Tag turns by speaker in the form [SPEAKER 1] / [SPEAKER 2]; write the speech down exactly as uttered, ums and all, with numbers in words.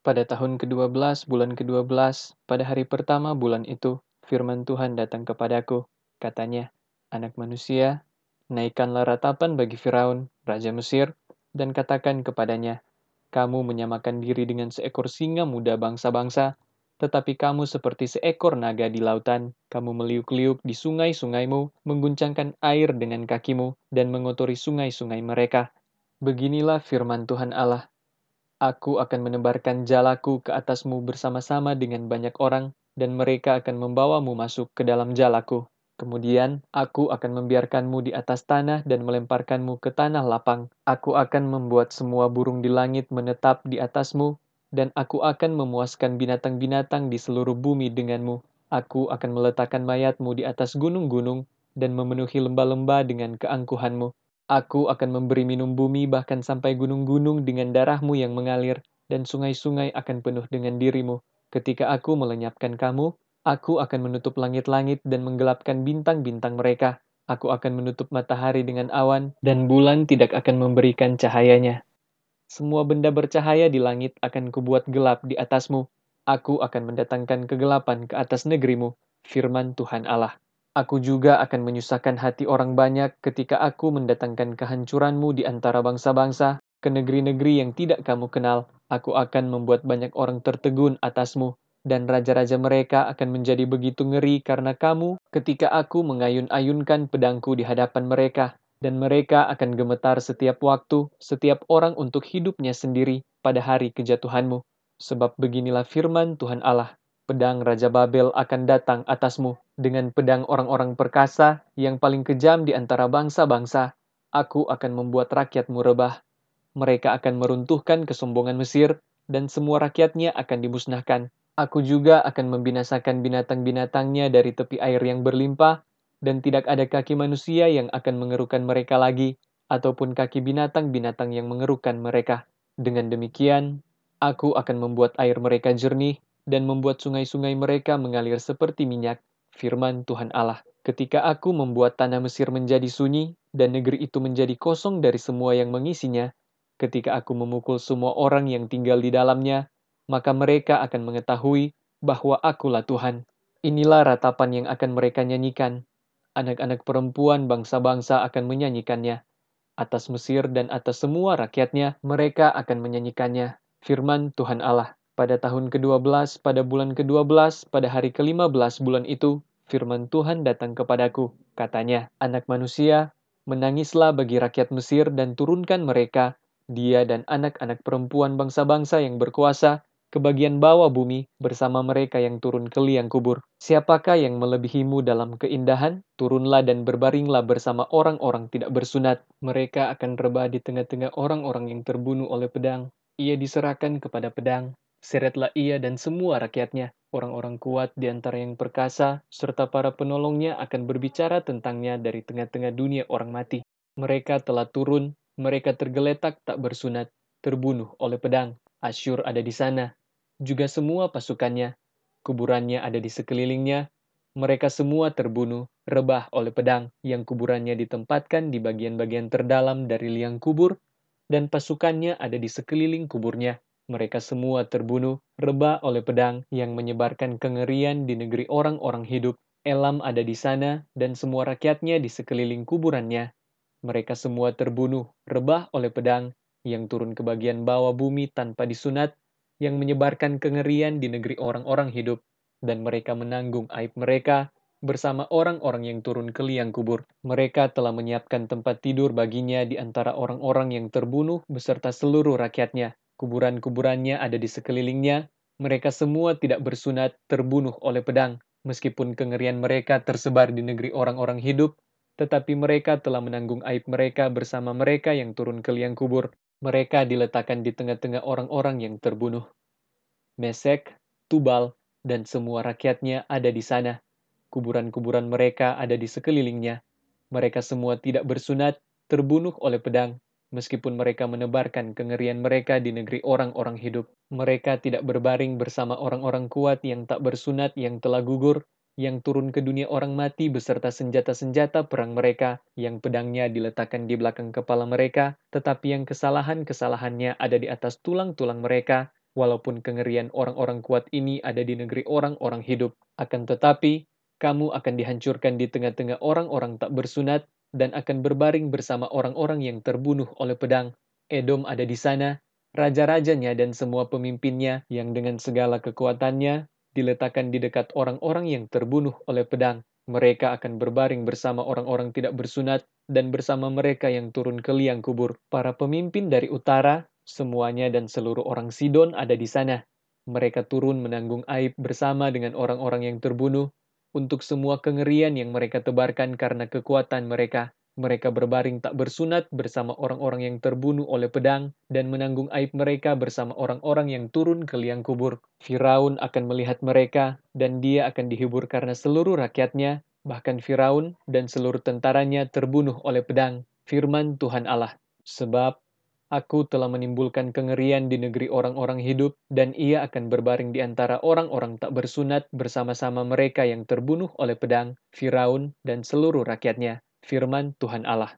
[SPEAKER 1] Pada tahun kedua belas, bulan kedua belas, pada hari pertama bulan itu, firman Tuhan datang kepadaku. Katanya, "Anak manusia, naikkanlah ratapan bagi Firaun, raja Mesir, dan katakan kepadanya, kamu menyamakan diri dengan seekor singa muda bangsa-bangsa, tetapi kamu seperti seekor naga di lautan. Kamu meliuk-liuk di sungai-sungaimu, mengguncangkan air dengan kakimu, dan mengotori sungai-sungai mereka. Beginilah firman Tuhan Allah. Aku akan menebarkan jalaku ke atasmu bersama-sama dengan banyak orang, dan mereka akan membawamu masuk ke dalam jalaku. Kemudian, aku akan membiarkanmu di atas tanah dan melemparkanmu ke tanah lapang. Aku akan membuat semua burung di langit menetap di atasmu, dan aku akan memuaskan binatang-binatang di seluruh bumi denganmu. Aku akan meletakkan mayatmu di atas gunung-gunung, dan memenuhi lembah-lembah dengan keangkuhanmu. Aku akan memberi minum bumi bahkan sampai gunung-gunung dengan darahmu yang mengalir, dan sungai-sungai akan penuh dengan dirimu. Ketika aku melenyapkan kamu, aku akan menutup langit-langit dan menggelapkan bintang-bintang mereka. Aku akan menutup matahari dengan awan, dan bulan tidak akan memberikan cahayanya. Semua benda bercahaya di langit akan kubuat gelap di atasmu. Aku akan mendatangkan kegelapan ke atas negerimu, firman Tuhan Allah. Aku juga akan menyusahkan hati orang banyak ketika aku mendatangkan kehancuranmu di antara bangsa-bangsa, ke negeri-negeri yang tidak kamu kenal. Aku akan membuat banyak orang tertegun atasmu, dan raja-raja mereka akan menjadi begitu ngeri karena kamu ketika aku mengayun-ayunkan pedangku di hadapan mereka. Dan mereka akan gemetar setiap waktu, setiap orang untuk hidupnya sendiri pada hari kejatuhanmu. Sebab beginilah firman Tuhan Allah. Pedang Raja Babel akan datang atasmu, dengan pedang orang-orang perkasa yang paling kejam di antara bangsa-bangsa. Aku akan membuat rakyatmu rebah. Mereka akan meruntuhkan kesombongan Mesir, dan semua rakyatnya akan dimusnahkan. Aku juga akan membinasakan binatang-binatangnya dari tepi air yang berlimpah, dan tidak ada kaki manusia yang akan mengerukan mereka lagi, ataupun kaki binatang-binatang yang mengerukan mereka. Dengan demikian, aku akan membuat air mereka jernih, dan membuat sungai-sungai mereka mengalir seperti minyak, firman Tuhan Allah. Ketika aku membuat tanah Mesir menjadi sunyi, dan negeri itu menjadi kosong dari semua yang mengisinya, ketika aku memukul semua orang yang tinggal di dalamnya, maka mereka akan mengetahui bahwa akulah Tuhan. Inilah ratapan yang akan mereka nyanyikan. Anak-anak perempuan bangsa-bangsa akan menyanyikannya. Atas Mesir dan atas semua rakyatnya, mereka akan menyanyikannya. Firman Tuhan Allah. Pada tahun kedua belas, pada bulan kedua belas, pada hari kelima belas bulan itu, firman Tuhan datang kepadaku. Katanya, anak manusia, menangislah bagi rakyat Mesir dan turunkan mereka, dia dan anak-anak perempuan bangsa-bangsa yang berkuasa, ke bagian bawah bumi bersama mereka yang turun ke liang kubur. Siapakah yang melebihimu dalam keindahan? Turunlah dan berbaringlah bersama orang-orang tidak bersunat. Mereka akan rebah di tengah-tengah orang-orang yang terbunuh oleh pedang. Ia diserahkan kepada pedang. Seretlah ia dan semua rakyatnya. Orang-orang kuat di antara yang perkasa, serta para penolongnya akan berbicara tentangnya dari tengah-tengah dunia orang mati. Mereka telah turun, mereka tergeletak tak bersunat, terbunuh oleh pedang. Asyur ada di sana, juga semua pasukannya. Kuburannya ada di sekelilingnya. Mereka semua terbunuh, rebah oleh pedang, yang kuburannya ditempatkan di bagian-bagian terdalam dari liang kubur, dan pasukannya ada di sekeliling kuburnya. Mereka semua terbunuh, rebah oleh pedang, yang menyebarkan kengerian di negeri orang-orang hidup. Elam ada di sana, dan semua rakyatnya di sekeliling kuburannya. Mereka semua terbunuh, rebah oleh pedang, yang turun ke bagian bawah bumi tanpa disunat, yang menyebarkan kengerian di negeri orang-orang hidup, dan mereka menanggung aib mereka bersama orang-orang yang turun ke liang kubur. Mereka telah menyiapkan tempat tidur baginya di antara orang-orang yang terbunuh beserta seluruh rakyatnya. Kuburan-kuburannya ada di sekelilingnya. Mereka semua tidak bersunat, terbunuh oleh pedang. Meskipun kengerian mereka tersebar di negeri orang-orang hidup, tetapi mereka telah menanggung aib mereka bersama mereka yang turun ke liang kubur. Mereka diletakkan di tengah-tengah orang-orang yang terbunuh. Mesek, Tubal, dan semua rakyatnya ada di sana. Kuburan-kuburan mereka ada di sekelilingnya. Mereka semua tidak bersunat, terbunuh oleh pedang, meskipun mereka menebarkan kengerian mereka di negeri orang-orang hidup. Mereka tidak berbaring bersama orang-orang kuat yang tak bersunat yang telah gugur, yang turun ke dunia orang mati beserta senjata-senjata perang mereka, yang pedangnya diletakkan di belakang kepala mereka, tetapi yang kesalahan-kesalahannya ada di atas tulang-tulang mereka, walaupun kengerian orang-orang kuat ini ada di negeri orang-orang hidup. Akan tetapi, kamu akan dihancurkan di tengah-tengah orang-orang tak bersunat dan akan berbaring bersama orang-orang yang terbunuh oleh pedang. Edom ada di sana, raja-rajanya dan semua pemimpinnya yang dengan segala kekuatannya diletakkan di dekat orang-orang yang terbunuh oleh pedang. Mereka akan berbaring bersama orang-orang tidak bersunat dan bersama mereka yang turun ke liang kubur. Para pemimpin dari utara, semuanya dan seluruh orang Sidon ada di sana. Mereka turun menanggung aib bersama dengan orang-orang yang terbunuh untuk semua kengerian yang mereka tebarkan karena kekuatan mereka. Mereka berbaring tak bersunat bersama orang-orang yang terbunuh oleh pedang dan menanggung aib mereka bersama orang-orang yang turun ke liang kubur. Firaun akan melihat mereka dan dia akan dihibur karena seluruh rakyatnya, bahkan Firaun dan seluruh tentaranya terbunuh oleh pedang. Firman Tuhan Allah. Sebab Aku telah menimbulkan kengerian di negeri orang-orang hidup, dan ia akan berbaring di antara orang-orang tak bersunat bersama-sama mereka yang terbunuh oleh pedang, Firaun, dan seluruh rakyatnya. Firman Tuhan Allah.